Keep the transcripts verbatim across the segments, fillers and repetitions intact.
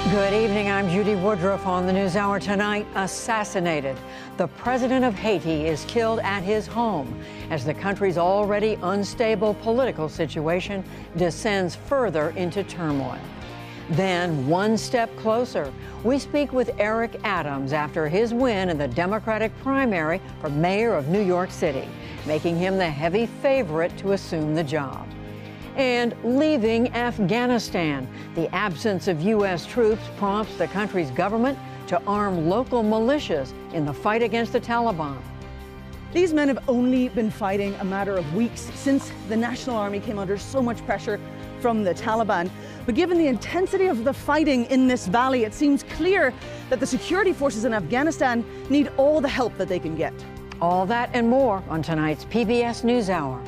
Good evening. I'm Judy Woodruff on the NewsHour tonight. Assassinated. The president of Haiti is killed at his home as the country's already unstable political situation descends further into turmoil. Then, one step closer, we speak with Eric Adams after his win in the Democratic primary for mayor of New York City, making him the heavy favorite to assume the job. And leaving Afghanistan. The absence of U S troops prompts the country's government to arm local militias in the fight against the Taliban. These men have only been fighting a matter of weeks since the National Army came under so much pressure from the Taliban. But given the intensity of the fighting in this valley, it seems clear that the security forces in Afghanistan need all the help that they can get. All that and more on tonight's P B S NewsHour.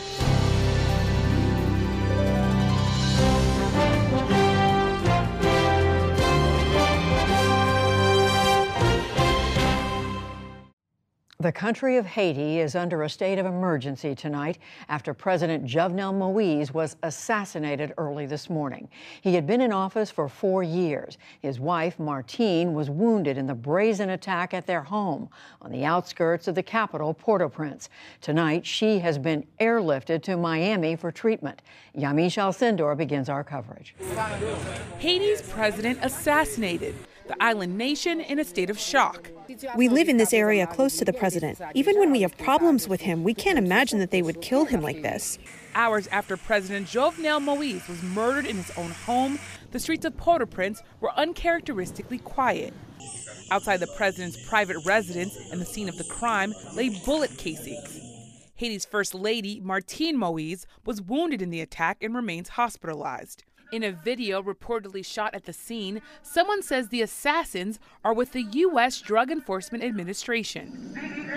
The country of Haiti is under a state of emergency tonight after President Jovenel Moise was assassinated early this morning. He had been in office for four years. His wife, Martine, was wounded in the brazen attack at their home on the outskirts of the capital, Port-au-Prince. Tonight, she has been airlifted to Miami for treatment. Yamiche Alcindor begins our coverage. Haiti's president assassinated. The island nation in a state of shock. We live in this area close to the president. Even when we have problems with him, we can't imagine that they would kill him like this. Hours after President Jovenel Moise was murdered in his own home, the streets of Port-au-Prince were uncharacteristically quiet. Outside the president's private residence and the scene of the crime lay bullet casings. Haiti's First Lady, Martine Moise, was wounded in the attack and remains hospitalized. In a video reportedly shot at the scene, someone says the assassins are with the U S Drug Enforcement Administration.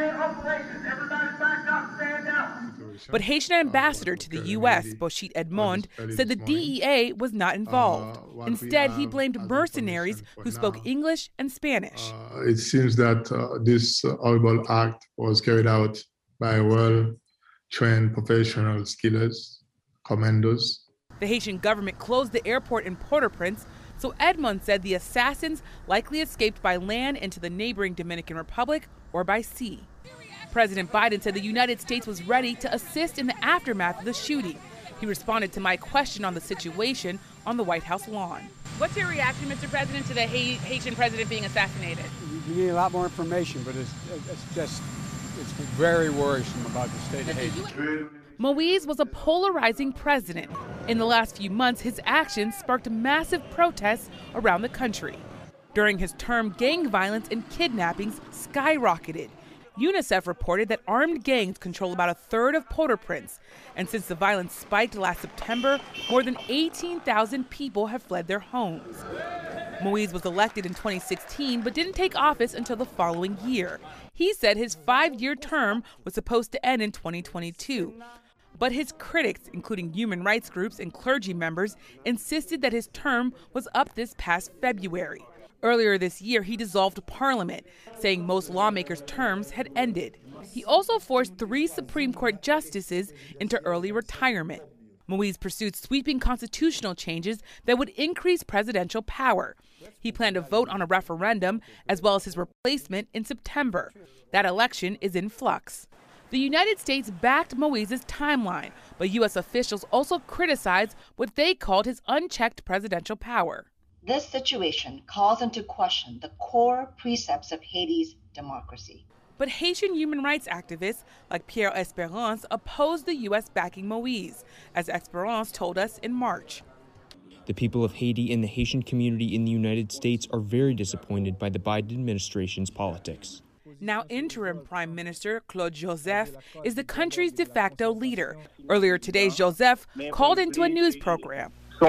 But Haitian ambassador to the U S, Bochit Edmond, said the D E A was not involved. Instead, he blamed mercenaries who spoke English and Spanish. Uh, it seems that uh, this uh, horrible act was carried out by well-trained professional killers, commandos. The Haitian government closed the airport in Port-au-Prince, so Edmond said the assassins likely escaped by land into the neighboring Dominican Republic or by sea. President Biden said the United States was ready to assist in the aftermath of the shooting. He responded to my question on the situation on the White House lawn. What's your reaction, Mister President, to the Haitian president being assassinated? We need a lot more information, but it's, it's just it's very worrisome about the state of Haiti. Moise was a polarizing president. In the last few months, his actions sparked massive protests around the country. During his term, gang violence and kidnappings skyrocketed. UNICEF reported that armed gangs control about a third of Port-au-Prince. And since the violence spiked last September, more than eighteen thousand people have fled their homes. Moise was elected in twenty sixteen, but didn't take office until the following year. He said his five-year term was supposed to end in twenty twenty-two. But his critics, including human rights groups and clergy members, insisted that his term was up this past February. Earlier this year, he dissolved parliament, saying most lawmakers' terms had ended. He also forced three Supreme Court justices into early retirement. Moise pursued sweeping constitutional changes that would increase presidential power. He planned to vote on a referendum as well as his replacement in September. That election is in flux. The United States backed Moise's timeline, but U S officials also criticized what they called his unchecked presidential power. This situation calls into question the core precepts of Haiti's democracy. But Haitian human rights activists like Pierre Esperance opposed the U S backing Moise, as Esperance told us in March. The people of Haiti and the Haitian community in the United States are very disappointed by the Biden administration's politics. Now interim Prime Minister Claude Joseph is the country's de facto leader. Earlier today, Joseph called into a news program.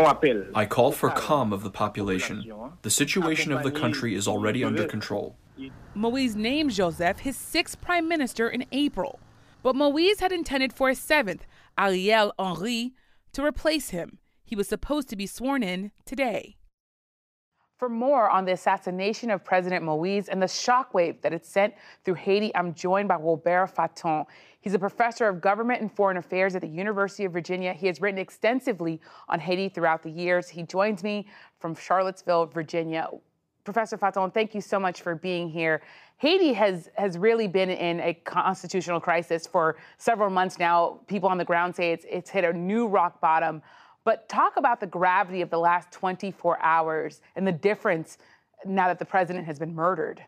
I call for calm of the population. The situation of the country is already under control. Moise named Joseph his sixth prime minister in April. But Moise had intended for a seventh, Ariel Henry, to replace him. He was supposed to be sworn in today. For more on the assassination of President Moise and the shockwave that it sent through Haiti, I'm joined by Robert Fatton. He's a professor of government and foreign affairs at the University of Virginia. He has written extensively on Haiti throughout the years. He joins me from Charlottesville, Virginia. Professor Faton, thank you so much for being here. Haiti has, has really been in a constitutional crisis for several months now. People on the ground say it's, it's hit a new rock bottom. But talk about the gravity of the last twenty-four hours and the difference now that the president has been murdered.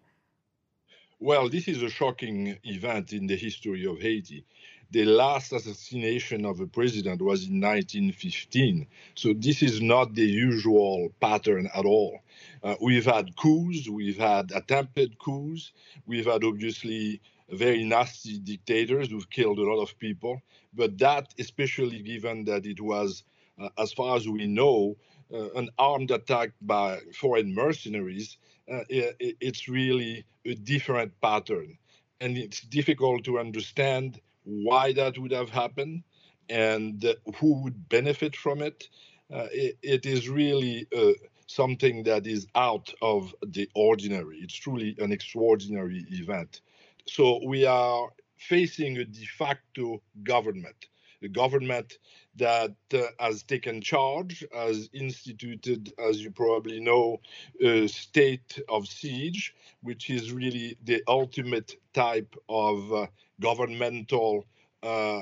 Well, this is a shocking event in the history of Haiti. The last assassination of a president was in nineteen fifteen. So this is not the usual pattern at all. Uh, we've had coups, we've had attempted coups, we've had obviously very nasty dictators who've killed a lot of people. But that, especially given that it was, uh, as far as we know, uh, an armed attack by foreign mercenaries, uh, it, it's really a different pattern. And it's difficult to understand why that would have happened and uh, who would benefit from it. Uh, it, it is really uh, something that is out of the ordinary. It's truly an extraordinary event. So we are facing a de facto government, a government that uh, has taken charge, has instituted, as you probably know, a state of siege, which is really the ultimate type of uh, governmental uh,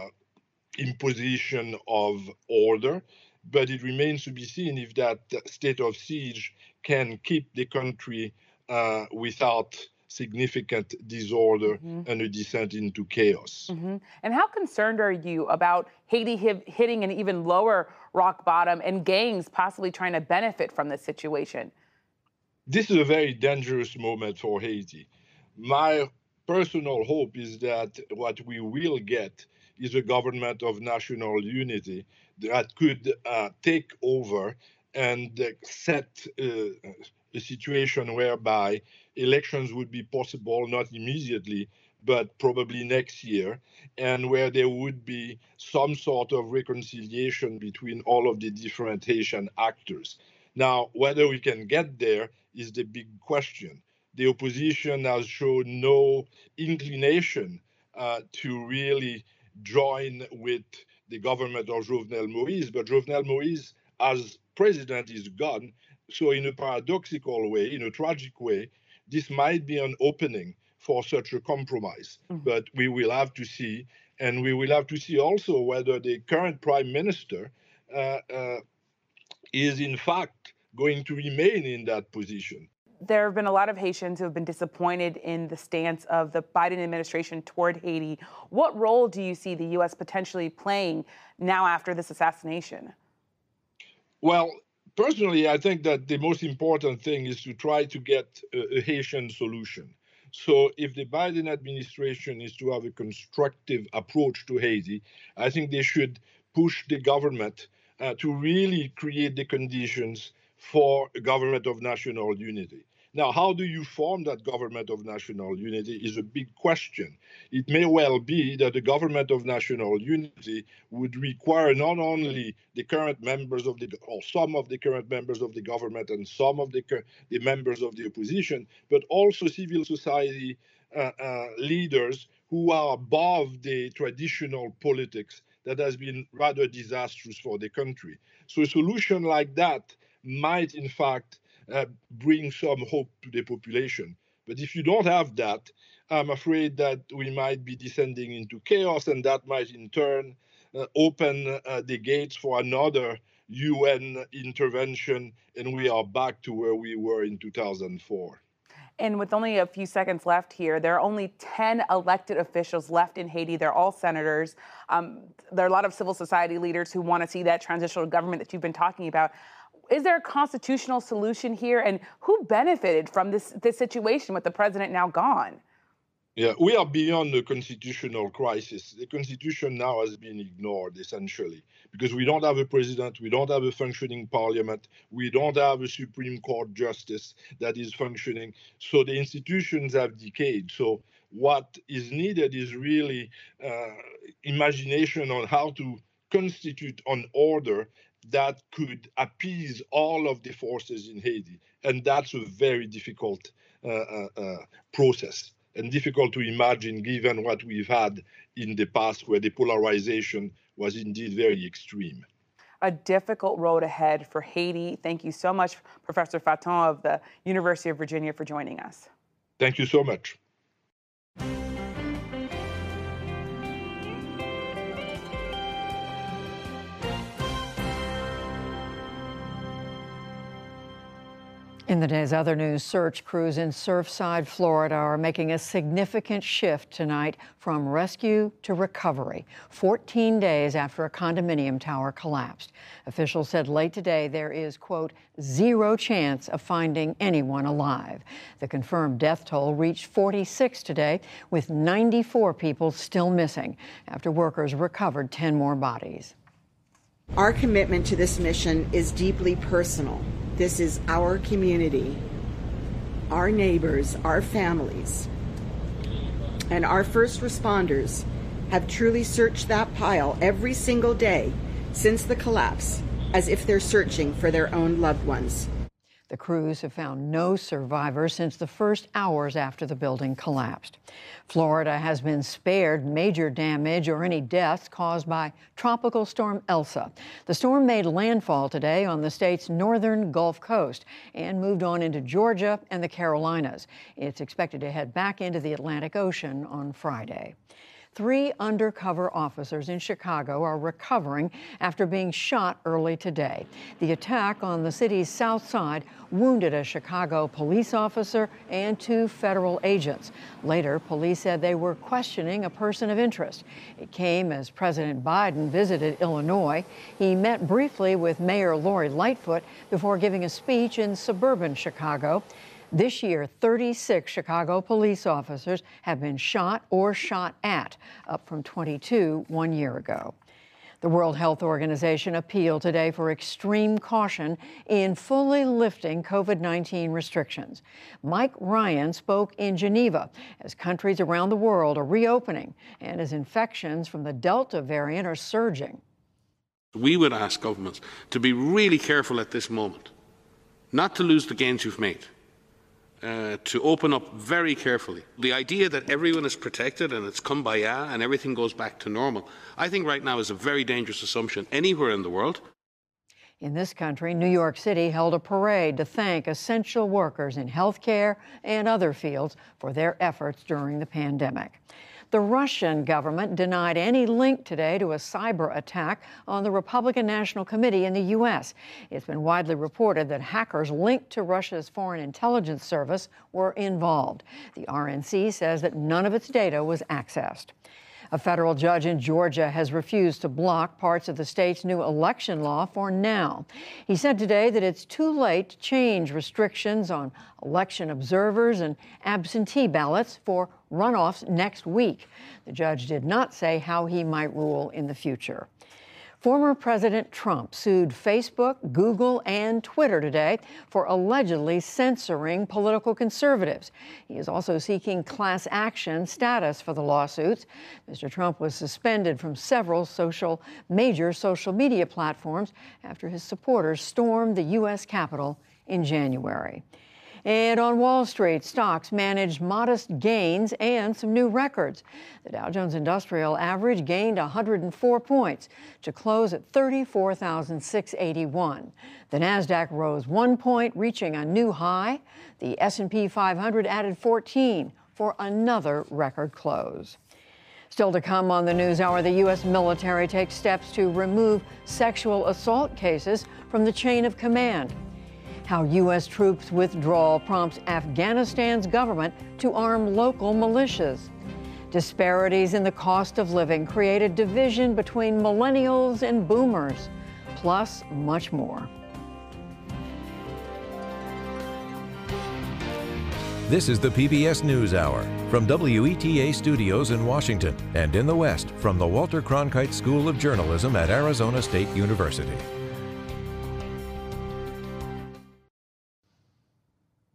imposition of order. But it remains to be seen if that state of siege can keep the country uh, without significant disorder mm-hmm. and a descent into chaos. Mm-hmm. And how concerned are you about Haiti hitting an even lower rock bottom and gangs possibly trying to benefit from this situation? This is a very dangerous moment for Haiti. My personal hope is that what we will get is a government of national unity that could uh, take over and uh, set uh, a situation whereby elections would be possible, not immediately, but probably next year, and where there would be some sort of reconciliation between all of the different Haitian actors. Now, whether we can get there is the big question. The opposition has shown no inclination uh, to really join with the government of Jovenel Moïse, but Jovenel Moïse, as president, is gone. So in a paradoxical way, in a tragic way, this might be an opening for such a compromise. Mm-hmm. But we will have to see, and we will have to see also whether the current prime minister uh, uh, is in fact going to remain in that position. There have been a lot of Haitians who have been disappointed in the stance of the Biden administration toward Haiti. What role do you see the U S potentially playing now after this assassination? Well, personally, I think that the most important thing is to try to get a, a Haitian solution. So if the Biden administration is to have a constructive approach to Haiti, I think they should push the government uh, to really create the conditions for a government of national unity. Now, how do you form that government of national unity is a big question. It may well be that the government of national unity would require not only the current members of the, or some of the current members of the government and some of the, the members of the opposition, but also civil society uh, uh, leaders who are above the traditional politics that has been rather disastrous for the country. So a solution like that might, in fact, uh, bring some hope to the population. But if you don't have that, I'm afraid that we might be descending into chaos, and that might, in turn, uh, open uh, the gates for another U N intervention, and we are back to where we were in two thousand four. And with only a few seconds left here, there are only ten elected officials left in Haiti. They're all senators. Um, there are a lot of civil society leaders who want to see that transitional government that you've been talking about. Is there a constitutional solution here? And who benefited from this, this situation with the president now gone? Yeah, we are beyond the constitutional crisis. The Constitution now has been ignored, essentially, because we don't have a president, we don't have a functioning parliament, we don't have a Supreme Court justice that is functioning. So the institutions have decayed. So what is needed is really uh, imagination on how to constitute an order that could appease all of the forces in Haiti. And that's a very difficult uh, uh, uh, process. and difficult to imagine given what we've had in the past where the polarization was indeed very extreme. A difficult road ahead for Haiti. Thank you so much, Professor Fatton of the University of Virginia, for joining us. Thank you so much. In the day's other news, search crews in Surfside, Florida are making a significant shift tonight from rescue to recovery, fourteen days after a condominium tower collapsed. Officials said late today there is, quote, zero chance of finding anyone alive. The confirmed death toll reached forty-six today, with ninety-four people still missing after workers recovered ten more bodies. Our commitment to this mission is deeply personal. This is our community, our neighbors, our families, and our first responders have truly searched that pile every single day since the collapse, as if they're searching for their own loved ones. The crews have found no survivors since the first hours after the building collapsed. Florida has been spared major damage or any deaths caused by Tropical Storm Elsa. The storm made landfall today on the state's northern Gulf Coast and moved on into Georgia and the Carolinas. It's expected to head back into the Atlantic Ocean on Friday. Three undercover officers in Chicago are recovering after being shot early today. The attack on the city's south side wounded a Chicago police officer and two federal agents. Later, police said they were questioning a person of interest. It came as President Biden visited Illinois. He met briefly with Mayor Lori Lightfoot before giving a speech in suburban Chicago. This year, thirty-six Chicago police officers have been shot or shot at, up from twenty-two one year ago. The World Health Organization appealed today for extreme caution in fully lifting COVID nineteen restrictions. Mike Ryan spoke in Geneva as countries around the world are reopening and as infections from the Delta variant are surging. We would ask governments to be really careful at this moment, not to lose the gains you've made. Uh, to open up very carefully. The idea that everyone is protected and it's kumbaya and everything goes back to normal, I think right now is a very dangerous assumption anywhere in the world. In this country, New York City held a parade to thank essential workers in healthcare and other fields for their efforts during the pandemic. The Russian government denied any link today to a cyber attack on the Republican National Committee in the U S. It's been widely reported that hackers linked to Russia's Foreign Intelligence Service were involved. The R N C says that none of its data was accessed. A federal judge in Georgia has refused to block parts of the state's new election law for now. He said today that it's too late to change restrictions on election observers and absentee ballots for runoffs next week. The judge did not say how he might rule in the future. Former President Trump sued Facebook, Google, and Twitter today for allegedly censoring political conservatives. He is also seeking class action status for the lawsuits. Mister Trump was suspended from several social, major social media platforms after his supporters stormed the U S Capitol in January. And on Wall Street, stocks managed modest gains and some new records. The Dow Jones Industrial Average gained one hundred four points to close at thirty-four thousand six hundred eighty-one. The Nasdaq rose one point, reaching a new high. The S and P five hundred added fourteen for another record close. Still to come on the NewsHour, the U S military takes steps to remove sexual assault cases from the chain of command. How U S troops withdrawal prompts Afghanistan's government to arm local militias. Disparities in the cost of living create a division between millennials and boomers, plus much more. This is the P B S NewsHour from W E T A Studios in Washington and in the West from the Walter Cronkite School of Journalism at Arizona State University. Running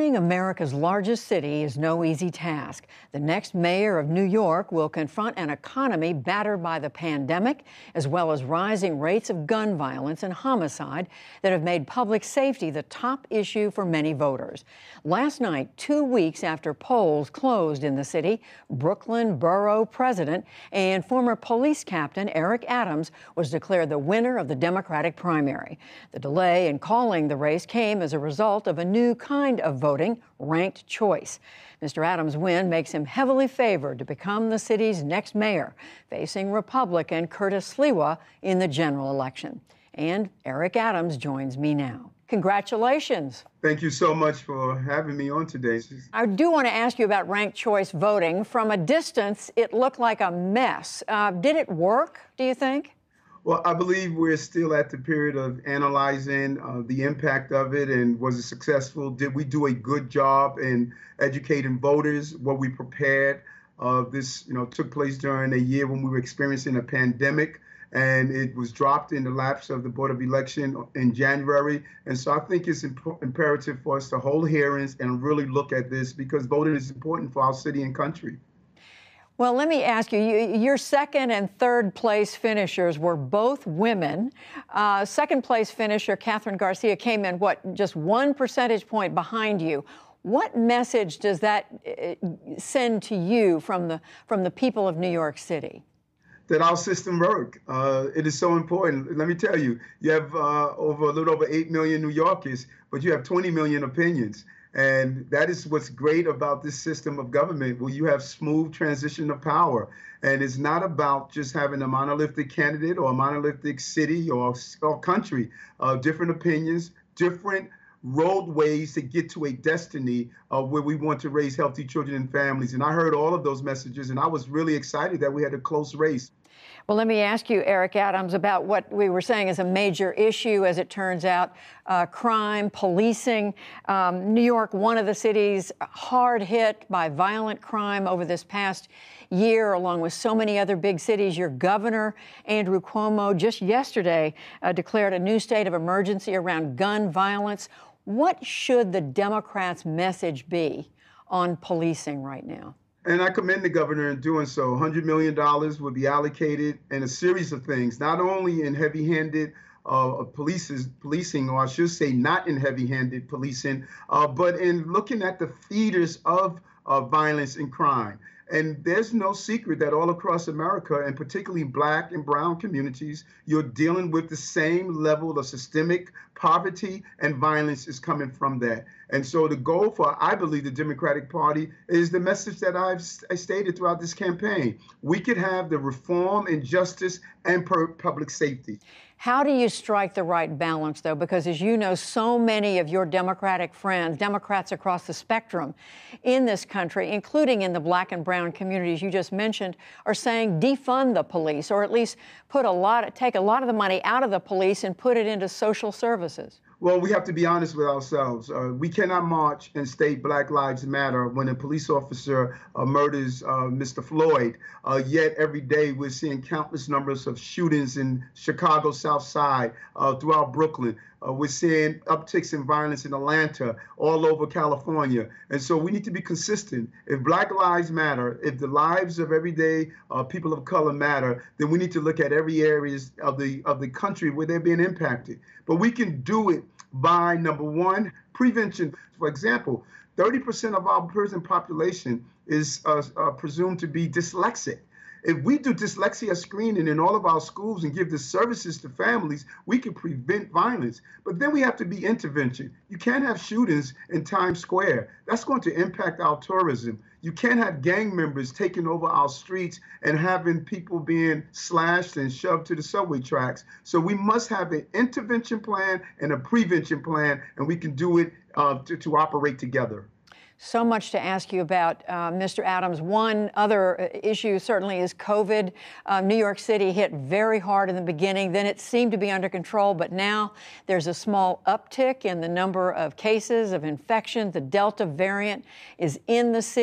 Running America's largest city is no easy task. The next mayor of New York will confront an economy battered by the pandemic, as well as rising rates of gun violence and homicide that have made public safety the top issue for many voters. Last night, two weeks after polls closed in the city, Brooklyn Borough President and former police captain Eric Adams was declared the winner of the Democratic primary. The delay in calling the race came as a result of a new kind of voting, ranked choice. Mister Adams' win makes him heavily favored to become the city's next mayor, facing Republican Curtis Sliwa in the general election. And Eric Adams joins me now. Congratulations. Thank you so much for having me on today. I do want to ask you about ranked choice voting. From a distance, it looked like a mess. Uh, did it work, do you think? Well, I believe we're still at the period of analyzing uh, the impact of it and was it successful? Did we do a good job in educating voters? Were we prepared? Uh, this, you know, took place during a year when we were experiencing a pandemic, and it was dropped in the lapse of the Board of Election in January. And so I think it's imp- imperative for us to hold hearings and really look at this because voting is important for our city and country. Well, let me ask you, you your second and third place finishers were both women. Uh, second place finisher, Catherine Garcia, came in, what, just one percentage point behind you. What message does that uh, send to you from the, from the people of New York City? That our system works. Uh, it is so important. Let me tell you, you have uh, over a little over eight million New Yorkers, but you have twenty million opinions. And that is what's great about this system of government, where you have smooth transition of power. And it's not about just having a monolithic candidate or a monolithic city or, or country. Uh, different opinions, different roadways to get to a destiny uh, where we want to raise healthy children and families. And I heard all of those messages, and I was really excited that we had a close race. Well, let me ask you, Eric Adams, about what we were saying is a major issue, as it turns out, uh, crime, policing. Um, New York, one of the cities hard hit by violent crime over this past year, along with so many other big cities. Your governor, Andrew Cuomo, just yesterday uh, declared a new state of emergency around gun violence. What should the Democrats' message be on policing right now? And I commend the governor in doing so. one hundred million dollars would be allocated in a series of things, not only in heavy-handed uh, polices, policing, or I should say not in heavy-handed policing, uh, but in looking at the feeders of uh, violence and crime. And there's no secret that all across America, and particularly Black and brown communities, you're dealing with the same level of systemic poverty and violence is coming from that. And so the goal for, I believe, the Democratic Party is the message that I've I stated throughout this campaign. We could have the reform and justice and per public safety. How do you strike the right balance, though? Because, as you know, so many of your Democratic friends, Democrats across the spectrum in this country, including in the Black and brown communities you just mentioned, are saying defund the police, or at least put a lot, of, take a lot of the money out of the police and put it into social services. Well, we have to be honest with ourselves. Uh, we cannot march and state Black Lives Matter when a police officer uh, murders uh, Mister Floyd. Uh, yet every day we're seeing countless numbers of shootings in Chicago South Side, uh, throughout Brooklyn. Uh, we're seeing upticks in violence in Atlanta, all over California. And so we need to be consistent. If Black Lives Matter, if the lives of everyday uh, people of color matter, then we need to look at every area of the, of the country where they're being impacted. But we can do it by, number one, prevention. For example, thirty percent of our prison population is uh, uh, presumed to be dyslexic. If we do dyslexia screening in all of our schools and give the services to families, we can prevent violence. But then we have to be intervention. You can't have shootings in Times Square. That's going to impact our tourism. You can't have gang members taking over our streets and having people being slashed and shoved to the subway tracks. So we must have an intervention plan and a prevention plan, and we can do it uh, to, to operate together. So much to ask you about, uh, Mister Adams. One other issue certainly is COVID. Uh, New York City hit very hard in the beginning. Then it seemed to be under control, but now there's a small uptick in the number of cases of infection. The Delta variant is in the city.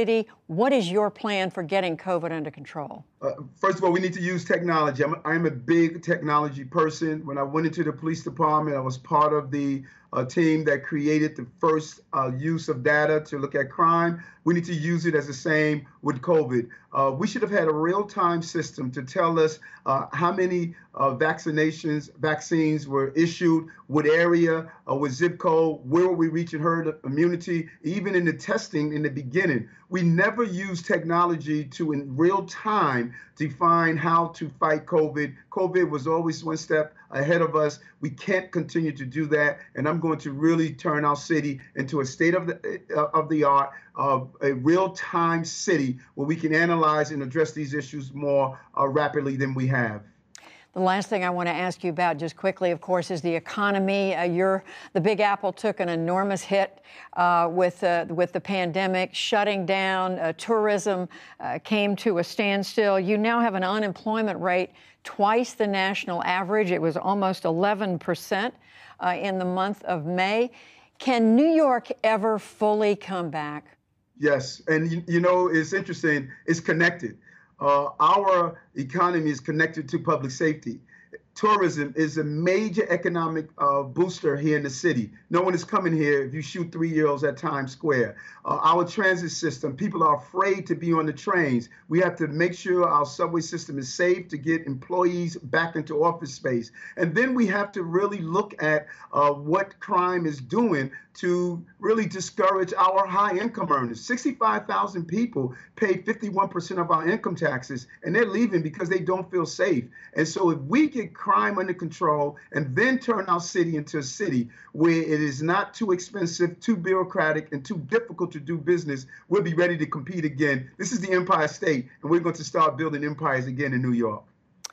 What is your plan for getting COVID under control? Uh, first of all, we need to use technology. I'm, I'm a big technology person. When I went into the police department, I was part of the uh, team that created the first uh, use of data to look at crime. We need to use it as the same with COVID. Uh, we should have had a real-time system to tell us uh, how many uh, vaccinations, vaccines were issued, what area, uh, what zip code, where were we reaching herd immunity, even in the testing in the beginning. We never used technology to, in real time, define how to fight COVID. COVID was always one step ahead of us. We can't continue to do that, and I'm going to really turn our city into a state of the uh, of the art, uh, a real-time city where we can analyze and address these issues more uh, rapidly than we have. The last thing I want to ask you about just quickly, of course, is the economy. Uh, you're, the Big Apple took an enormous hit uh, with, uh, with the pandemic, shutting down. Uh, tourism uh, came to a standstill. You now have an unemployment rate twice the national average. It was almost eleven percent uh, in the month of May. Can New York ever fully come back? Yes, and you, you know, it's interesting, it's connected. Uh, our economy is connected to public safety. Tourism is a major economic uh, booster here in the city. No one is coming here if you shoot three-year-olds at Times Square. Uh, our transit system, people are afraid to be on the trains. We have to make sure our subway system is safe to get employees back into office space. And then we have to really look at uh, what crime is doing to really discourage our high-income earners. sixty-five thousand people pay fifty-one percent of our income taxes, and they're leaving because they don't feel safe. And so if we get crime under control and then turn our city into a city where it is not too expensive, too bureaucratic, and too difficult to do business, we'll be ready to compete again. This is the Empire State, and we're going to start building empires again in New York.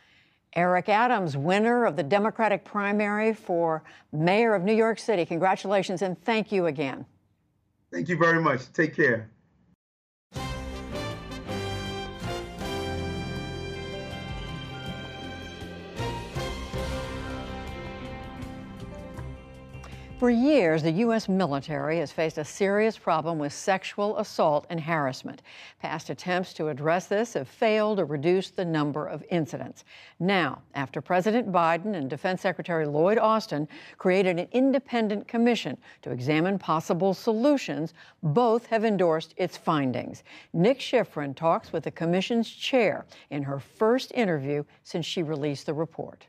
Eric Adams, winner of the Democratic primary for mayor of New York City. Congratulations, and thank you again. Thank you very much. Take care. For years, the U S military has faced a serious problem with sexual assault and harassment. Past attempts to address this have failed to reduce the number of incidents. Now, after President Biden and Defense Secretary Lloyd Austin created an independent commission to examine possible solutions, both have endorsed its findings. Nick Schifrin talks with the commission's chair in her first interview since she released the report.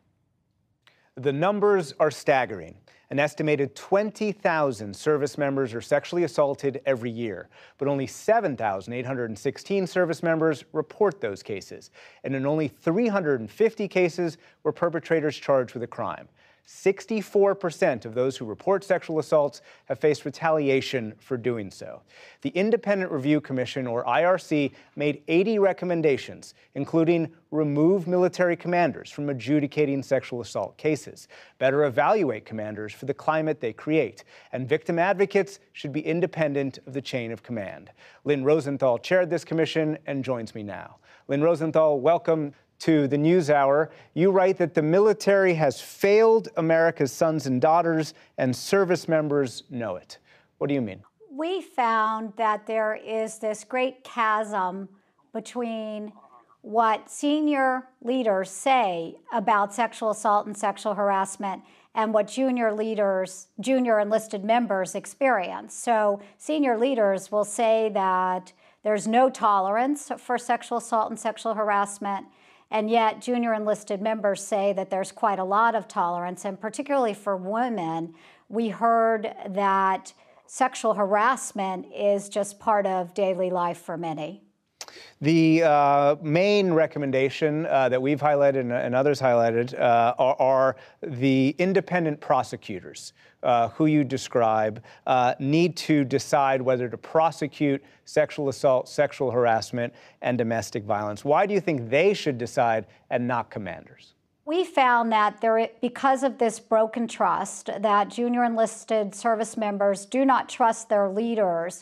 The numbers are staggering. An estimated twenty thousand service members are sexually assaulted every year, but only seven thousand eight hundred sixteen service members report those cases, and in only three hundred fifty cases were perpetrators charged with a crime. sixty-four percent of those who report sexual assaults have faced retaliation for doing so. The Independent Review Commission, or I R C, made eighty recommendations, including remove military commanders from adjudicating sexual assault cases, better evaluate commanders for the climate they create, and victim advocates should be independent of the chain of command. Lynn Rosenthal chaired this commission and joins me now. Lynn Rosenthal, welcome to the NewsHour. You write that the military has failed America's sons and daughters, and service members know it. What do you mean? We found that there is this great chasm between what senior leaders say about sexual assault and sexual harassment and what junior leaders, junior enlisted members experience. So senior leaders will say that there's no tolerance for sexual assault and sexual harassment, and yet junior enlisted members say that there's quite a lot of tolerance, and particularly for women, we heard that sexual harassment is just part of daily life for many. The uh, main recommendation uh, that we've highlighted and, and others highlighted uh, are, are the independent prosecutors uh, who you describe uh, need to decide whether to prosecute sexual assault, sexual harassment, and domestic violence. Why do you think they should decide and not commanders? We found that there, because of this broken trust, that junior enlisted service members do not trust their leaders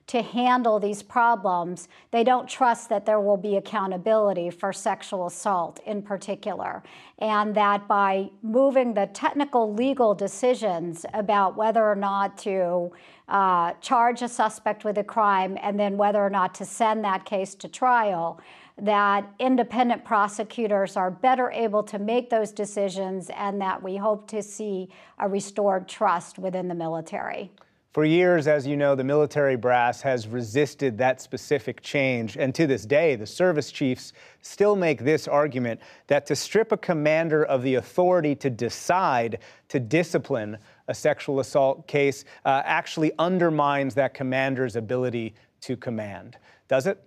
to handle these problems. They don't trust that there will be accountability for sexual assault in particular, and that by moving the technical legal decisions about whether or not to uh, charge a suspect with a crime and then whether or not to send that case to trial, that independent prosecutors are better able to make those decisions, and that we hope to see a restored trust within the military. For years, as you know, the military brass has resisted that specific change. And to this day, the service chiefs still make this argument that to strip a commander of the authority to decide to discipline a sexual assault case uh, actually undermines that commander's ability to command. Does it?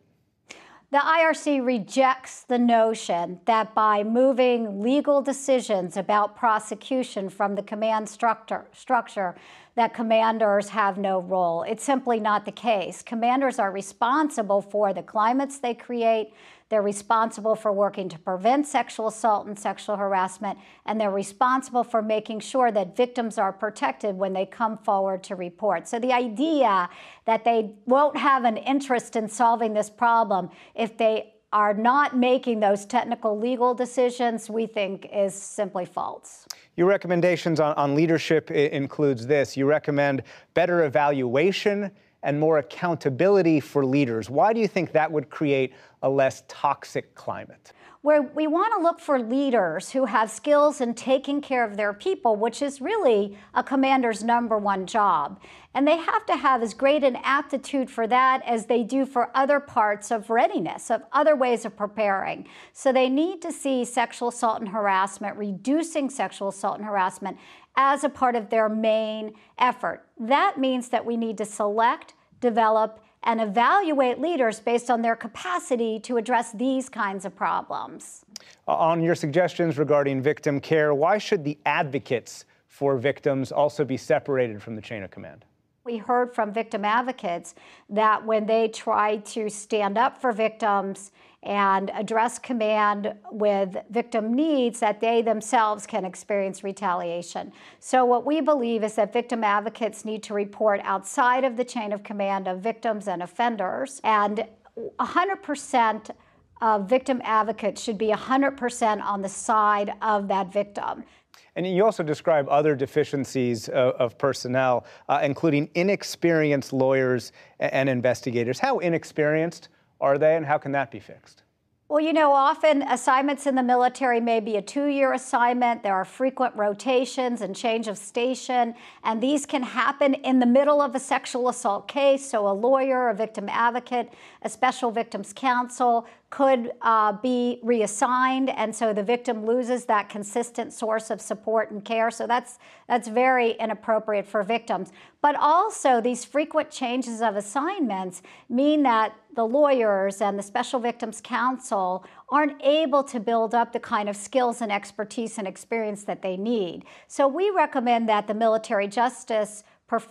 The I R C rejects the notion that by moving legal decisions about prosecution from the command structure, structure, that commanders have no role. It's simply not the case. Commanders are responsible for the climates they create. They're responsible for working to prevent sexual assault and sexual harassment, and they're responsible for making sure that victims are protected when they come forward to report. So the idea that they won't have an interest in solving this problem if they are not making those technical legal decisions, we think is simply false. Your recommendations on, on leadership includes this. You recommend better evaluation and more accountability for leaders. Why do you think that would create a less toxic climate? Where we want to look for leaders who have skills in taking care of their people, which is really a commander's number one job. And they have to have as great an aptitude for that as they do for other parts of readiness, of other ways of preparing. So they need to see sexual assault and harassment, reducing sexual assault and harassment as a part of their main effort. That means that we need to select, develop, and evaluate leaders based on their capacity to address these kinds of problems. On your suggestions regarding victim care, why should the advocates for victims also be separated from the chain of command? We heard from victim advocates that when they try to stand up for victims and address command with victim needs, that they themselves can experience retaliation. So what we believe is that victim advocates need to report outside of the chain of command of victims and offenders, and one hundred percent of victim advocates should be one hundred percent on the side of that victim. And you also describe other deficiencies of, of personnel, uh, including inexperienced lawyers and investigators. How inexperienced are they, and how can that be fixed? Well, you know, often assignments in the military may be a two-year assignment. There are frequent rotations and change of station, and these can happen in the middle of a sexual assault case. So a lawyer, a victim advocate, a special victims counsel could uh, be reassigned, and so the victim loses that consistent source of support and care. So that's that's very inappropriate for victims. But also, these frequent changes of assignments mean that the lawyers and the special victims counsel aren't able to build up the kind of skills and expertise and experience that they need. So we recommend that the military justice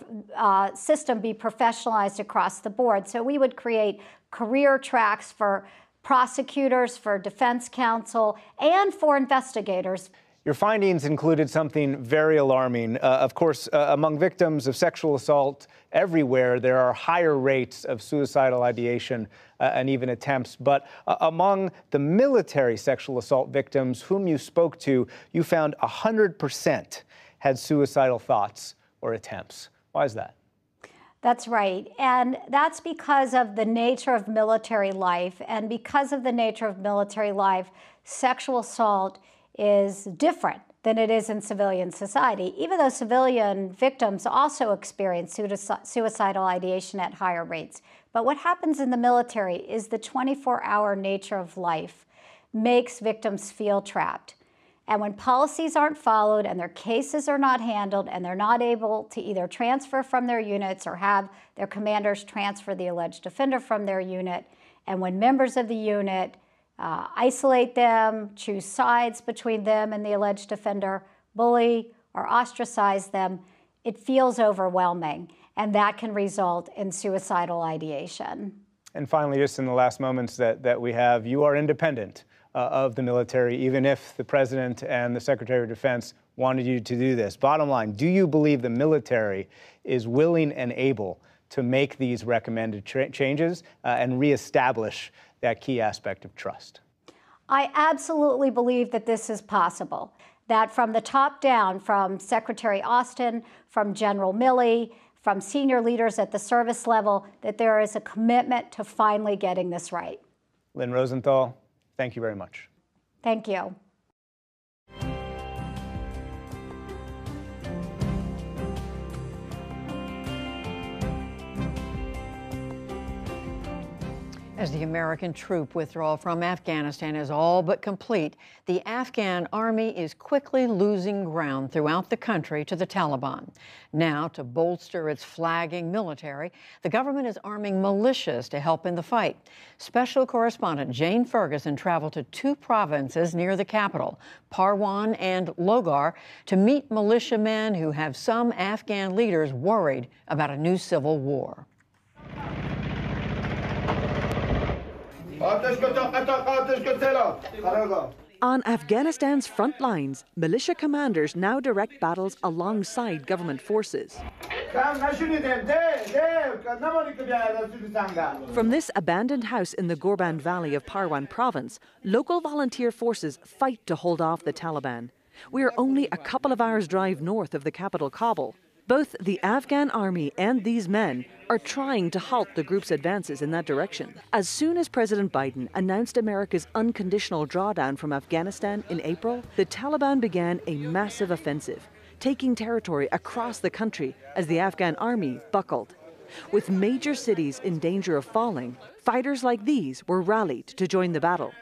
uh, system be professionalized across the board. So we would create career tracks for prosecutors, for defense counsel, and for investigators. Your findings included something very alarming. Uh, of course, uh, among victims of sexual assault everywhere, there are higher rates of suicidal ideation uh, and even attempts. But uh, among the military sexual assault victims whom you spoke to, you found one hundred percent had suicidal thoughts or attempts. Why is that? That's right. And that's because of the nature of military life. And because of the nature of military life, sexual assault is different than it is in civilian society, even though civilian victims also experience suicidal ideation at higher rates. But what happens in the military is the twenty-four hour nature of life makes victims feel trapped. And when policies aren't followed and their cases are not handled and they're not able to either transfer from their units or have their commanders transfer the alleged offender from their unit, and when members of the unit uh, isolate them, choose sides between them and the alleged offender, bully or ostracize them, it feels overwhelming, and that can result in suicidal ideation. And finally, just in the last moments that, that we have, you are independent Uh, of the military, even if the President and the Secretary of Defense wanted you to do this. Bottom line, do you believe the military is willing and able to make these recommended tra- changes uh, and reestablish that key aspect of trust. I absolutely believe that this is possible, that from the top down, from Secretary Austin, from General Milley, from senior leaders at the service level, that there is a commitment to finally getting this right. Lynn Rosenthal, thank you very much. Thank you. As the American troop withdrawal from Afghanistan is all but complete, the Afghan army is quickly losing ground throughout the country to the Taliban. Now, to bolster its flagging military, the government is arming militias to help in the fight. Special correspondent Jane Ferguson traveled to two provinces near the capital, Parwan and Logar, to meet militiamen who have some Afghan leaders worried about a new civil war. On Afghanistan's front lines, militia commanders now direct battles alongside government forces. From this abandoned house in the Gorban Valley of Parwan province, local volunteer forces fight to hold off the Taliban. We are only a couple of hours' drive north of the capital, Kabul. Both the Afghan army and these men are trying to halt the group's advances in that direction. As soon as President Biden announced America's unconditional drawdown from Afghanistan in April, the Taliban began a massive offensive, taking territory across the country as the Afghan army buckled. With major cities in danger of falling, fighters like these were rallied to join the battle.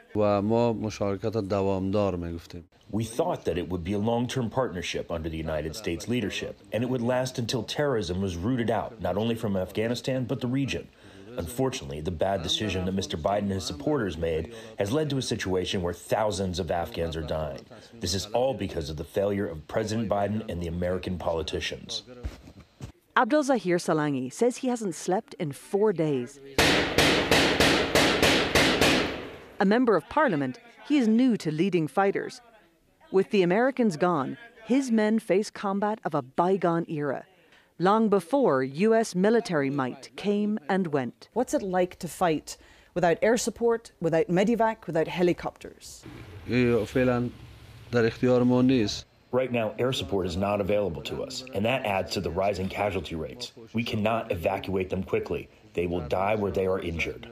We thought that it would be a long-term partnership under the United States leadership, and it would last until terrorism was rooted out, not only from Afghanistan, but the region. Unfortunately, the bad decision that Mister Biden and his supporters made has led to a situation where thousands of Afghans are dying. This is all because of the failure of President Biden and the American politicians. Abdul Zahir Salangi says he hasn't slept in four days. A member of parliament, he is new to leading fighters. With the Americans gone, his men face combat of a bygone era, long before U S military might came and went. What's it like to fight without air support, without medevac, without helicopters? Right now, air support is not available to us, and that adds to the rising casualty rates. We cannot evacuate them quickly. They will die where they are injured.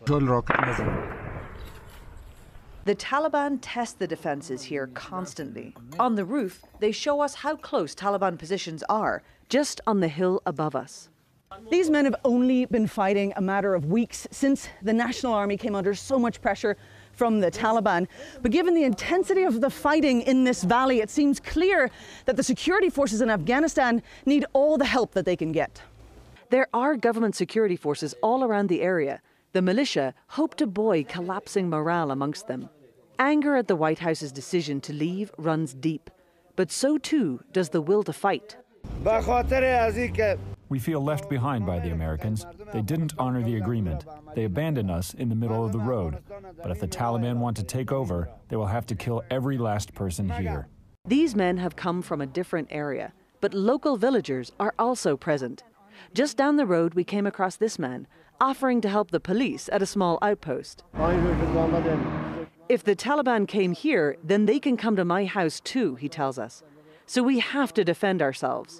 The Taliban test the defenses here constantly. On the roof, they show us how close Taliban positions are, just on the hill above us. These men have only been fighting a matter of weeks since the National Army came under so much pressure from the Taliban. But given the intensity of the fighting in this valley, it seems clear that the security forces in Afghanistan need all the help that they can get. There are government security forces all around the area. The militia hope to buoy collapsing morale amongst them. Anger at the White House's decision to leave runs deep, but so too does the will to fight. We feel left behind by the Americans. They didn't honor the agreement. They abandoned us in the middle of the road. But if the Taliban want to take over, they will have to kill every last person here. These men have come from a different area, but local villagers are also present. Just down the road, we came across this man, offering to help the police at a small outpost. If the Taliban came here, then they can come to my house too, he tells us. So we have to defend ourselves.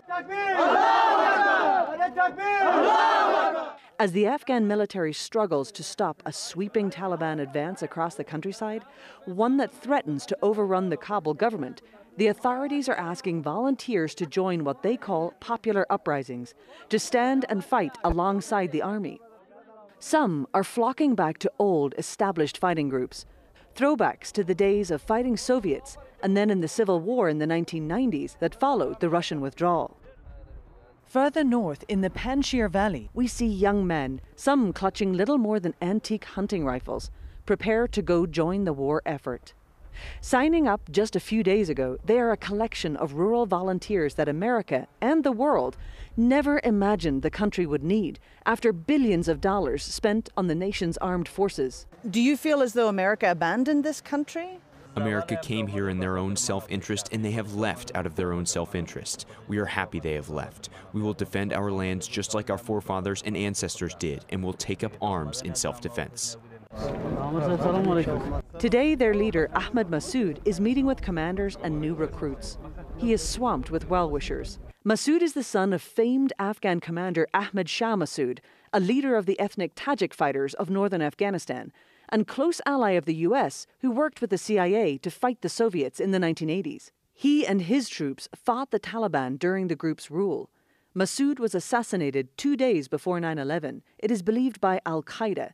As the Afghan military struggles to stop a sweeping Taliban advance across the countryside, one that threatens to overrun the Kabul government, the authorities are asking volunteers to join what they call popular uprisings, to stand and fight alongside the army. Some are flocking back to old, established fighting groups, throwbacks to the days of fighting Soviets and then in the civil war in the nineteen nineties that followed the Russian withdrawal. Further north in the Panjshir Valley, we see young men, some clutching little more than antique hunting rifles, prepare to go join the war effort. Signing up just a few days ago, they are a collection of rural volunteers that America and the world never imagined the country would need after billions of dollars spent on the nation's armed forces. Do you feel as though America abandoned this country? America came here in their own self-interest, and they have left out of their own self-interest. We are happy they have left. We will defend our lands just like our forefathers and ancestors did, and will take up arms in self-defense. Today, their leader, Ahmed Massoud, is meeting with commanders and new recruits. He is swamped with well-wishers. Massoud is the son of famed Afghan commander Ahmed Shah Massoud, a leader of the ethnic Tajik fighters of northern Afghanistan, and close ally of the U S, who worked with the C I A to fight the Soviets in the nineteen eighties. He and his troops fought the Taliban during the group's rule. Massoud was assassinated two days before nine eleven. It is believed by Al-Qaeda.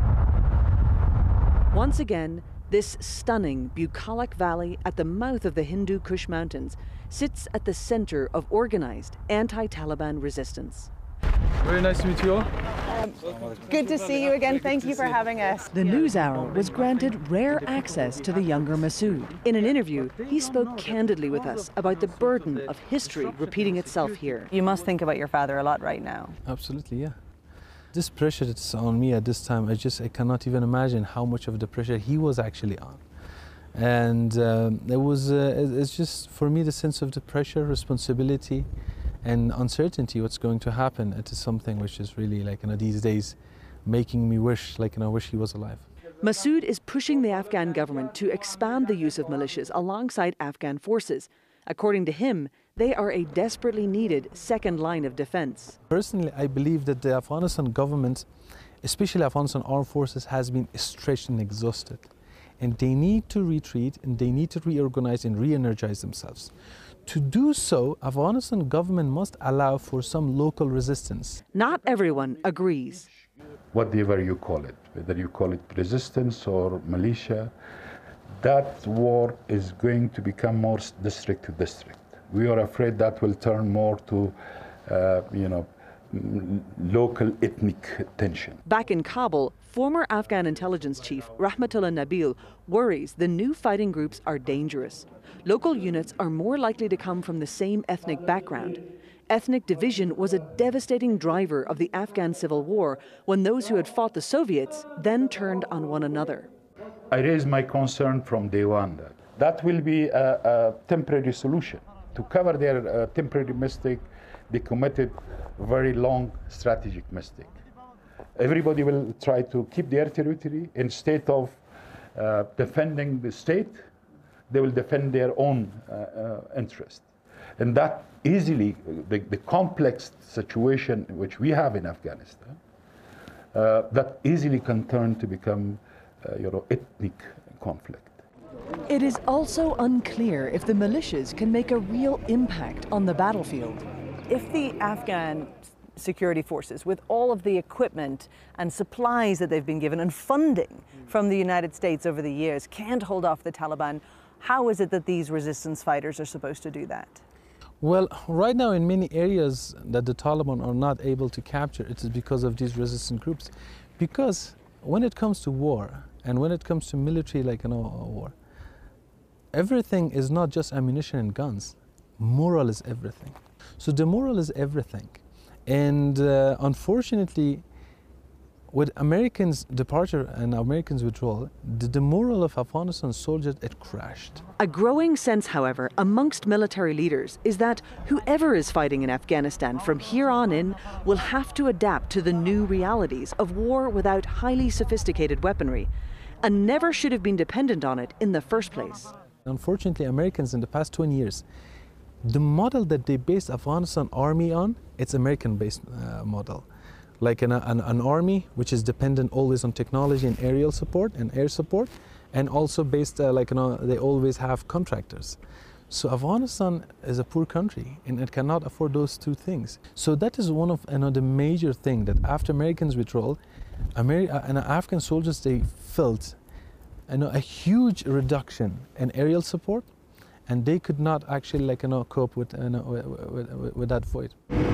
Once again, this stunning bucolic valley at the mouth of the Hindu Kush Mountains sits at the center of organized anti-Taliban resistance. Very nice to meet you all. Um, good to see you again. Thank you for having us. The NewsHour was granted rare access to the younger Massoud. In an interview, he spoke candidly with us about the burden of history repeating itself here. You must think about your father a lot right now. Absolutely, yeah. This pressure that's on me at this time, I just I cannot even imagine how much of the pressure he was actually on. And um, it was, uh, it's just for me the sense of the pressure, responsibility, and uncertainty what's going to happen. It is something which is really, like, you know, these days making me wish, like, you know, wish he was alive. Massoud is pushing the Afghan government to expand the use of militias alongside Afghan forces. According to him, they are a desperately needed second line of defense. Personally, I believe that the Afghanistan government, especially Afghanistan armed forces, has been stretched and exhausted. And they need to retreat, and they need to reorganize and re-energize themselves. To do so, Afghanistan government must allow for some local resistance. Not everyone agrees. Whatever you call it, whether you call it resistance or militia, that war is going to become more district to district. We are afraid that will turn more to, uh, you know, local ethnic tension. Back in Kabul, former Afghan intelligence chief Rahmatullah Nabil worries the new fighting groups are dangerous. Local units are more likely to come from the same ethnic background. Ethnic division was a devastating driver of the Afghan civil war when those who had fought the Soviets then turned on one another. I raised my concern from day one that that will be a, a temporary solution. To cover their uh, temporary mistake, they committed very long strategic mistake. Everybody will try to keep their territory. Instead of uh, defending the state, they will defend their own uh, uh, interest. And that easily, the, the complex situation which we have in Afghanistan, uh, that easily can turn to become uh, you know, ethnic conflict. It is also unclear if the militias can make a real impact on the battlefield. If the Afghan security forces, with all of the equipment and supplies that they've been given and funding from the United States over the years, can't hold off the Taliban, how is it that these resistance fighters are supposed to do that? Well, right now in many areas that the Taliban are not able to capture, it is because of these resistance groups. Because when it comes to war, and when it comes to military, like, you know, war, everything is not just ammunition and guns. Moral is everything. So the moral is everything. And uh, unfortunately, with Americans' departure and Americans' withdrawal, the, the moral of Afghanistan soldiers, it crashed. A growing sense, however, amongst military leaders is that whoever is fighting in Afghanistan from here on in will have to adapt to the new realities of war without highly sophisticated weaponry, and never should have been dependent on it in the first place. Unfortunately, Americans in the past twenty years, the model that they based Afghanistan army on, it's American-based uh, model. Like an, an, an army which is dependent always on technology and aerial support and air support, and also based, uh, like, you know, they always have contractors. So Afghanistan is a poor country and it cannot afford those two things. So that is one of, you know, the major thing that after Americans withdrawal, Ameri uh, and Afghan soldiers, they felt, you know, a huge reduction in aerial support, and they could not actually, like, you know, cope with, you know, with, with, with that void.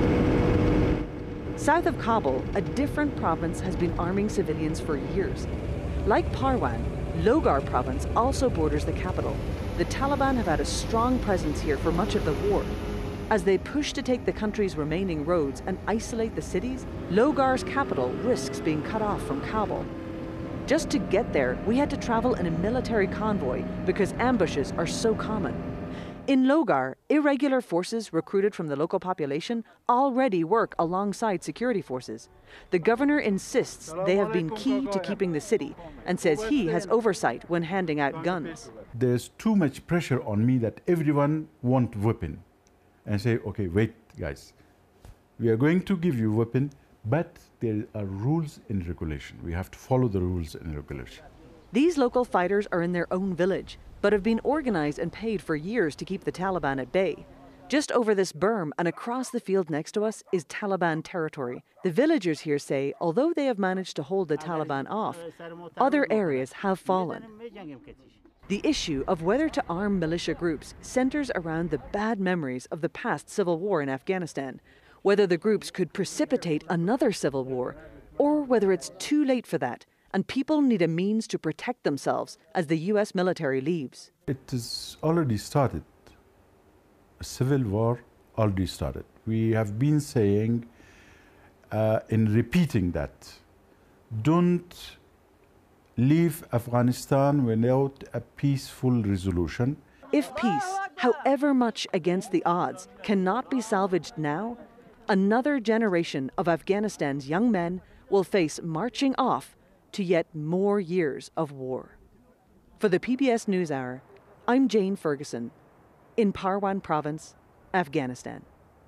South of Kabul, a different province has been arming civilians for years. Like Parwan, Logar province also borders the capital. The Taliban have had a strong presence here for much of the war. As they push to take the country's remaining roads and isolate the cities, Logar's capital risks being cut off from Kabul. Just to get there, we had to travel in a military convoy because ambushes are so common. In Logar, irregular forces recruited from the local population already work alongside security forces. The governor insists they have been key to keeping the city and says he has oversight when handing out guns. There's too much pressure on me that everyone want weapon and say, okay, wait, guys, we are going to give you weapon, but there are rules and regulation. We have to follow the rules and regulation. These local fighters are in their own village, but have been organized and paid for years to keep the Taliban at bay. Just over this berm and across the field next to us is Taliban territory. The villagers here say, although they have managed to hold the Taliban off, other areas have fallen. The issue of whether to arm militia groups centers around the bad memories of the past civil war in Afghanistan, whether the groups could precipitate another civil war, or whether it's too late for that, and people need a means to protect themselves as the U S military leaves. It has already started. A civil war already started. We have been saying uh, and repeating that, don't leave Afghanistan without a peaceful resolution. If peace, however much against the odds, cannot be salvaged now, another generation of Afghanistan's young men will face marching off to yet more years of war. For the P B S NewsHour, I'm Jane Ferguson, in Parwan Province, Afghanistan.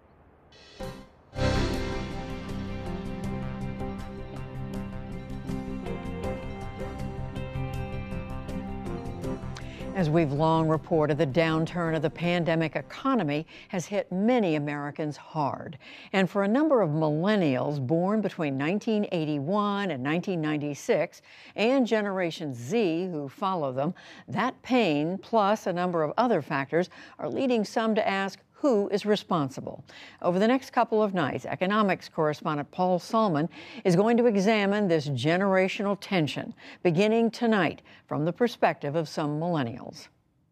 As we've long reported, the downturn of the pandemic economy has hit many Americans hard. And for a number of millennials born between nineteen eighty-one and nineteen ninety-six, and Generation Z who follow them, that pain, plus a number of other factors, are leading some to ask, who is responsible? Over the next couple of nights, economics correspondent Paul Solman is going to examine this generational tension, beginning tonight from the perspective of some millennials.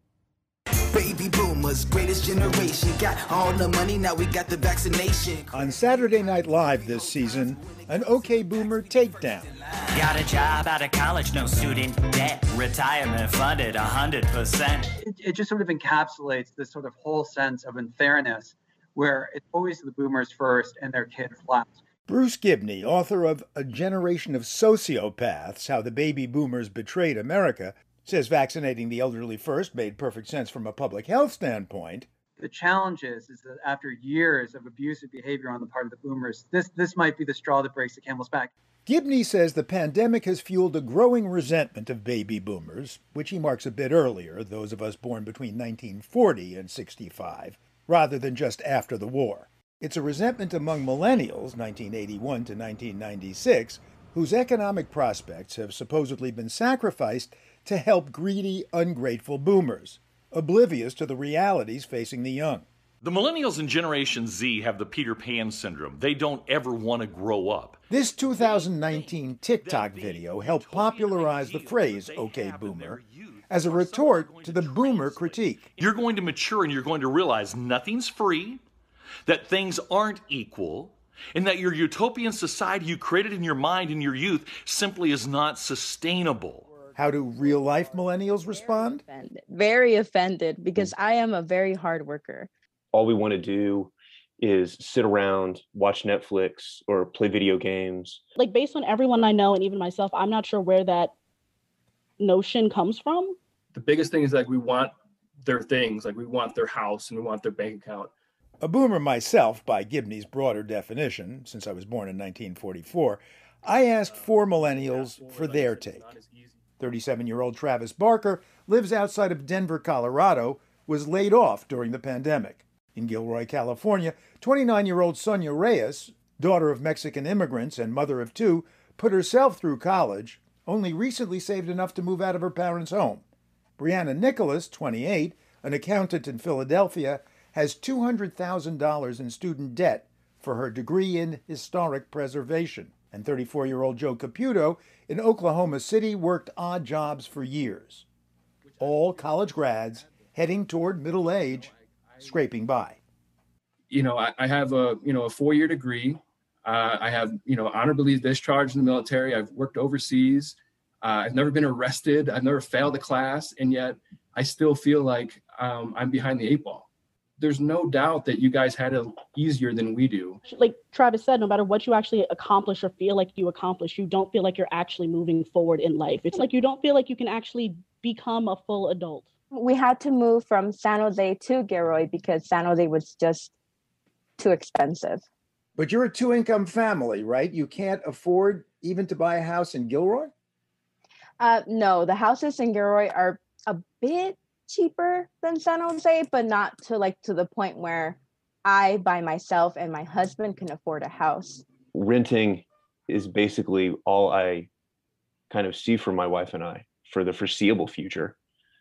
Baby boomers, greatest generation, got all the money, now we got the vaccination. On Saturday Night Live this season, an OK Boomer takedown. Got a job out of college, no student debt, retirement funded one hundred percent. It, it just sort of encapsulates this sort of whole sense of unfairness where it's always the boomers first and their kids last. Bruce Gibney, author of A Generation of Sociopaths, How the Baby Boomers Betrayed America, says vaccinating the elderly first made perfect sense from a public health standpoint. The challenge is, is that after years of abusive behavior on the part of the boomers, this, this might be the straw that breaks the camel's back. Gibney says the pandemic has fueled a growing resentment of baby boomers, which he marks a bit earlier, those of us born between nineteen forty and sixty-five, rather than just after the war. It's a resentment among millennials, nineteen eighty-one to nineteen ninety-six, whose economic prospects have supposedly been sacrificed to help greedy, ungrateful boomers, oblivious to the realities facing the young. The millennials and Generation Z have the Peter Pan syndrome. They don't ever want to grow up. This two thousand nineteen TikTok video helped popularize the phrase OK Boomer as a retort to the boomer critique. You're going to mature and you're going to realize nothing's free, that things aren't equal, and that your utopian society you created in your mind in your youth simply is not sustainable. How do real-life millennials respond? Very offended, because I am a very hard worker. All we want to do is sit around, watch Netflix, or play video games. Like, based on everyone I know, and even myself, I'm not sure where that notion comes from. The biggest thing is, like, we want their things, like we want their house and we want their bank account. A boomer myself, by Gibney's broader definition, since I was born in nineteen forty-four, I asked four millennials for their take. thirty-seven-year-old Travis Barker lives outside of Denver, Colorado, was laid off during the pandemic. In Gilroy, California, twenty-nine-year-old Sonia Reyes, daughter of Mexican immigrants and mother of two, put herself through college, only recently saved enough to move out of her parents' home. Brianna Nicholas, twenty-eight, an accountant in Philadelphia, has two hundred thousand dollars in student debt for her degree in historic preservation. And thirty-four-year-old Joe Caputo in Oklahoma City worked odd jobs for years. All college grads heading toward middle age, scraping by. You know, I, I have a, you know, a four-year degree. Uh, I have, you know, honorably discharged in the military. I've worked overseas. Uh, I've never been arrested. I've never failed a class. And yet I still feel like um, I'm behind the eight ball. There's no doubt that you guys had it easier than we do. Like Travis said, no matter what you actually accomplish or feel like you accomplish, you don't feel like you're actually moving forward in life. It's like you don't feel like you can actually become a full adult. We had to move from San Jose to Gilroy because San Jose was just too expensive. But you're a two-income family, right? You can't afford even to buy a house in Gilroy? Uh, no, the houses in Gilroy are a bit cheaper than San Jose, but not to like to the point where I by myself and my husband can afford a house. Renting is basically all I kind of see for my wife and I for the foreseeable future,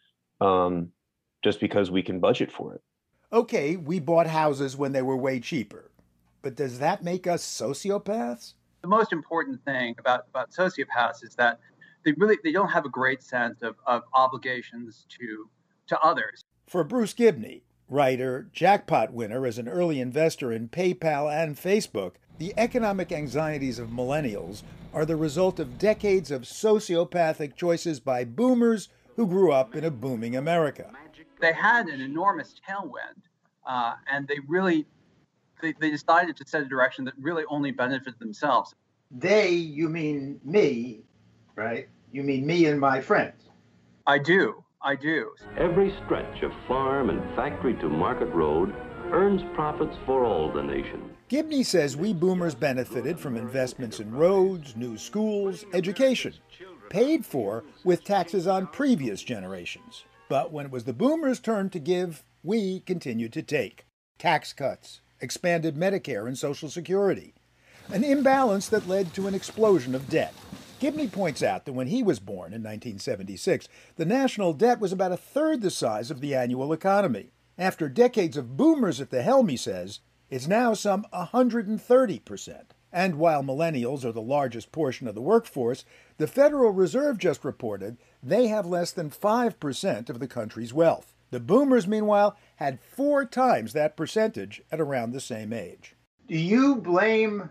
um, just because we can budget for it. Okay, we bought houses when they were way cheaper, but does that make us sociopaths? The most important thing about, about sociopaths is that they really they don't have a great sense of, of obligations to to others. For Bruce Gibney, writer, jackpot winner as an early investor in PayPal and Facebook, the economic anxieties of millennials are the result of decades of sociopathic choices by boomers who grew up in a booming America. They had an enormous tailwind, uh, and they really they, they decided to set a direction that really only benefited themselves. They, you mean me, right? You mean me and my friends. I do. I do. Every stretch of farm and factory to market road earns profits for all the nation. Gibney says we boomers benefited from investments in roads, new schools, education, paid for with taxes on previous generations. But when it was the boomers' turn to give, we continued to take. Tax cuts, expanded Medicare and Social Security, an imbalance that led to an explosion of debt. Gibney points out that when he was born in nineteen seventy-six, the national debt was about a third the size of the annual economy. After decades of boomers at the helm, he says, it's now some one hundred thirty percent. And while millennials are the largest portion of the workforce, the Federal Reserve just reported they have less than five percent of the country's wealth. The boomers, meanwhile, had four times that percentage at around the same age. Do you blame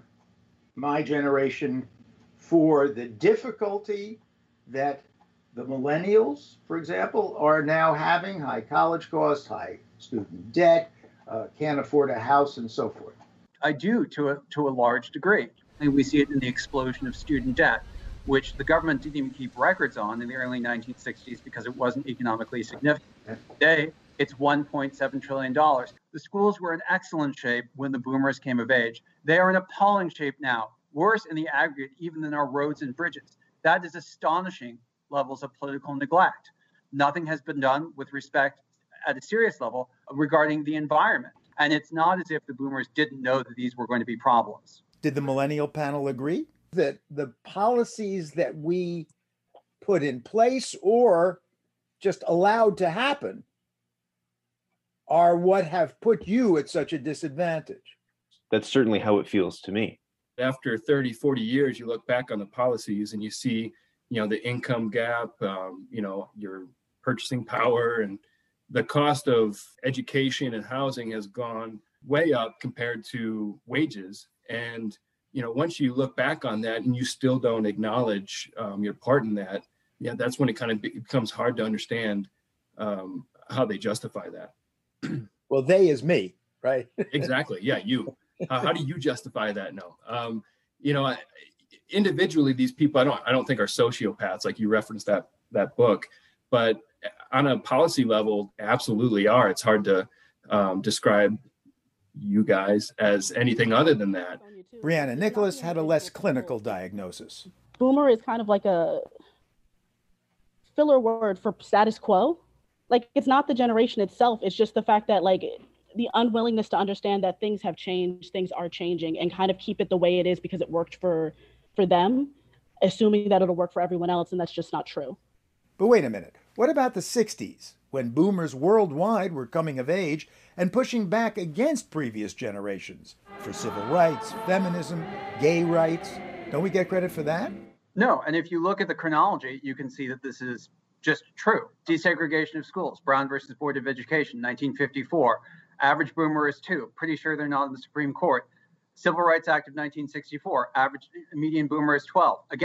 my generation for the difficulty that the millennials, for example, are now having? High college costs, high student debt, uh, can't afford a house, and so forth. I do, to a, to a large degree. And we see it in the explosion of student debt, which the government didn't even keep records on in the early nineteen sixties because it wasn't economically significant. Today, it's one point seven trillion dollars. The schools were in excellent shape when the boomers came of age. They are in appalling shape now, worse in the aggregate even than our roads and bridges. That is astonishing levels of political neglect. Nothing has been done with respect at a serious level regarding the environment. And it's not as if the boomers didn't know that these were going to be problems. Did the millennial panel agree that the policies that we put in place or just allowed to happen are what have put you at such a disadvantage? That's certainly how it feels to me. After thirty, forty years, you look back on the policies and you see, you know, the income gap, um, you know, your purchasing power, and the cost of education and housing has gone way up compared to wages. And, you know, once you look back on that and you still don't acknowledge um, your part in that, yeah, that's when it kind of becomes hard to understand um, how they justify that. Well, they is me, right? Exactly. Yeah, you. Uh, how do you justify that? No. Um, you know, individually, these people, I don't, I don't think are sociopaths, like you referenced that that book, but on a policy level, absolutely are. It's hard to um, describe you guys as anything other than that. Brianna Nicholas had a less clinical diagnosis. Boomer is kind of like a filler word for status quo. Like, it's not the generation itself. It's just the fact that, like, the unwillingness to understand that things have changed, things are changing, and kind of keep it the way it is because it worked for for them, assuming that it'll work for everyone else, and that's just not true. But wait a minute. What about the sixties, when boomers worldwide were coming of age and pushing back against previous generations for civil rights, feminism, gay rights? Don't we get credit for that? No, and if you look at the chronology, you can see that this is just true. Desegregation of schools, Brown versus Board of Education, nineteen fifty-four. Average boomer is two. Pretty sure they're not in the Supreme Court. Civil Rights Act of nineteen sixty-four. Average median boomer is twelve. Again,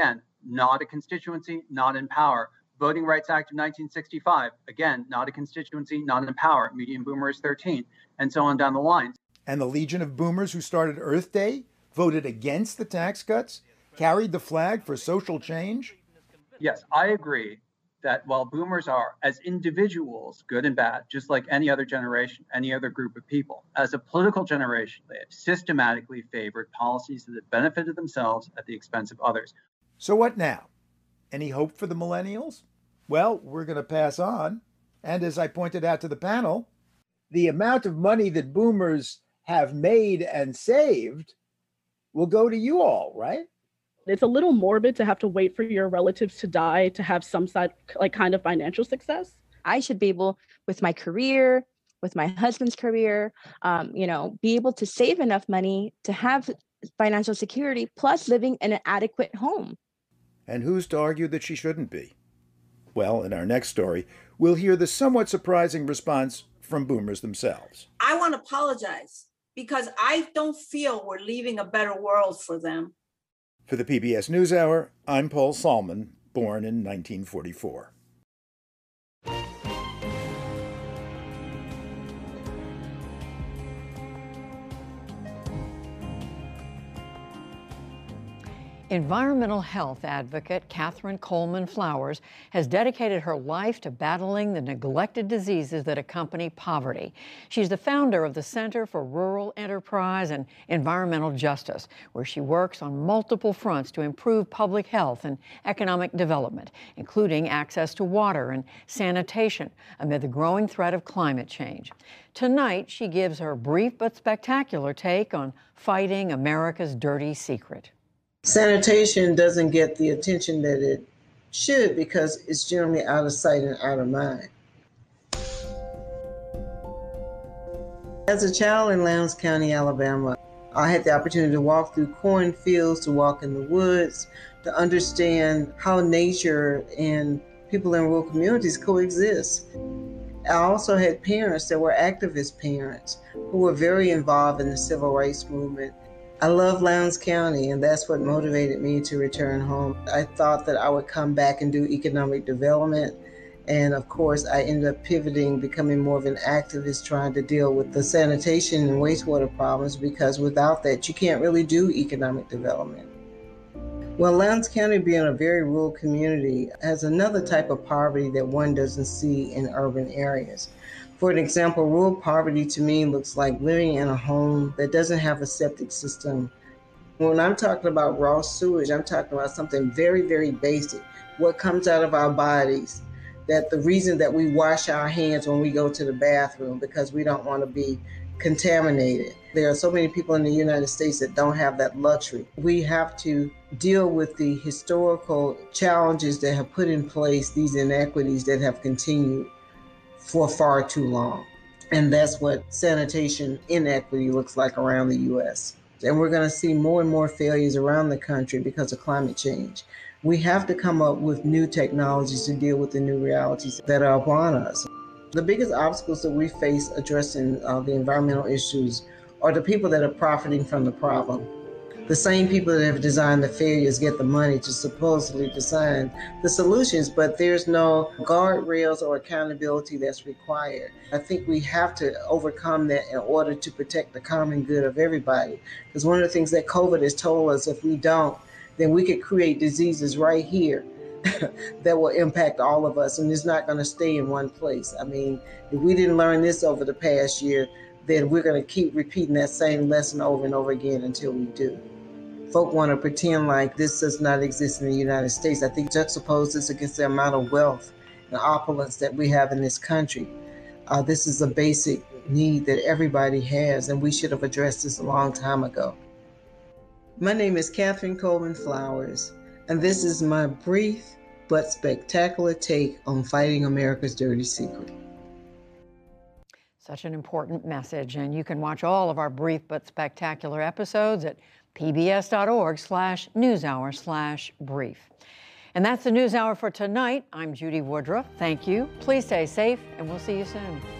not a constituency, not in power. Voting Rights Act of nineteen sixty-five, again, not a constituency, not in power. Median boomer is thirteen, and so on down the line. And the legion of boomers who started Earth Day, voted against the tax cuts, carried the flag for social change? Yes, I agree that while boomers are, as individuals, good and bad, just like any other generation, any other group of people, as a political generation, they have systematically favored policies that have benefited themselves at the expense of others. So what now? Any hope for the millennials? Well, we're going to pass on. And as I pointed out to the panel, the amount of money that boomers have made and saved will go to you all, right? It's a little morbid to have to wait for your relatives to die to have some side, like kind of financial success. I should be able, with my career, with my husband's career, um, you know, be able to save enough money to have financial security, plus living in an adequate home. And who's to argue that she shouldn't be? Well, in our next story, we'll hear the somewhat surprising response from boomers themselves. I want to apologize because I don't feel we're leaving a better world for them. For the P B S NewsHour, I'm Paul Salman, born in nineteen forty-four. Environmental health advocate Catherine Coleman Flowers has dedicated her life to battling the neglected diseases that accompany poverty. She's the founder of the Center for Rural Enterprise and Environmental Justice, where she works on multiple fronts to improve public health and economic development, including access to water and sanitation amid the growing threat of climate change. Tonight, she gives her brief but spectacular take on fighting America's dirty secret. Sanitation doesn't get the attention that it should because it's generally out of sight and out of mind. As a child in Lowndes County, Alabama, I had the opportunity to walk through cornfields, to walk in the woods, to understand how nature and people in rural communities coexist. I also had parents that were activist parents who were very involved in the civil rights movement. I love Lowndes County, and that's what motivated me to return home. I thought that I would come back and do economic development, and of course I ended up pivoting, becoming more of an activist, trying to deal with the sanitation and wastewater problems, because without that you can't really do economic development. Well, Lowndes County, being a very rural community, has another type of poverty that one doesn't see in urban areas. For an example, rural poverty to me looks like living in a home that doesn't have a septic system. When I'm talking about raw sewage, I'm talking about something very, very basic. What comes out of our bodies, that the reason that we wash our hands when we go to the bathroom, because we don't want to be contaminated. There are so many people in the United States that don't have that luxury. We have to deal with the historical challenges that have put in place these inequities that have continued for far too long. And that's what sanitation inequity looks like around the U S. And we're going to see more and more failures around the country because of climate change. We have to come up with new technologies to deal with the new realities that are upon us. The biggest obstacles that we face addressing uh, the environmental issues are the people that are profiting from the problem. The same people that have designed the failures get the money to supposedly design the solutions, but there's no guardrails or accountability that's required. I think we have to overcome that in order to protect the common good of everybody. Because one of the things that COVID has told us, if we don't, then we could create diseases right here that will impact all of us, and it's not going to stay in one place. I mean, if we didn't learn this over the past year, then we're going to keep repeating that same lesson over and over again until we do. Folk want to pretend like this does not exist in the United States. I think juxtapose this against the amount of wealth and opulence that we have in this country. Uh, this is a basic need that everybody has, and we should have addressed this a long time ago. My name is Catherine Coleman Flowers, and this is my brief but spectacular take on fighting America's dirty secret. Such an important message, and you can watch all of our brief but spectacular episodes at pbs.org slash newshour slash brief. And that's the NewsHour for tonight. I'm Judy Woodruff. Thank you. Please stay safe, and we'll see you soon.